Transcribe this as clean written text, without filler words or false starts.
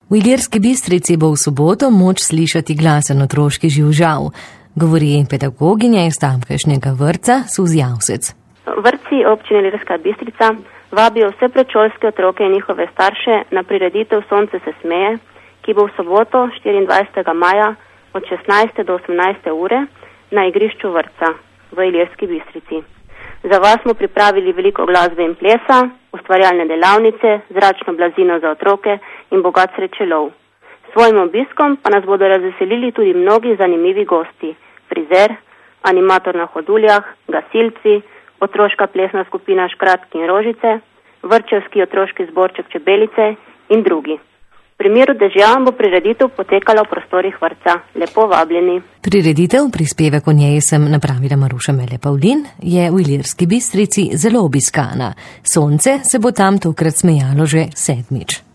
V Ilirski Bistrici bo v soboto moč slišati glasen otroški živžav, govori pedagoginja iz tamkajšnjega vrtca Suzi Javsec. Vrtci občine Ilirska Bistrica vabijo vse predšolske otroke in njihove starše na prireditev Sonce se smeje, ki bo v soboto 24. maja od 16. do 18. ure na igrišču vrtca v Ilirski Bistrici. Za vas smo pripravili veliko glasbe in plesa, ustvarjalne delavnice, zračno blazino za otroke in bogat srečelov. S svojim obiskom pa nas bodo razveselili tudi mnogi zanimivi gosti, frizer, animator na hoduljah, gasilci, otroška plesna skupina Škratki in Rožice, vrtčevski otroški zborček Čebelice in drugi. V primeru dežja bo prireditev potekala v prostorih vrtca. Lepo vabljeni. Prireditev, prispevek o njej sem napravila Maruša Mele-Pavlin, je v Ilirski Bistrici zelo obiskana. Sonce se bo tam tokrat smejalo že 7.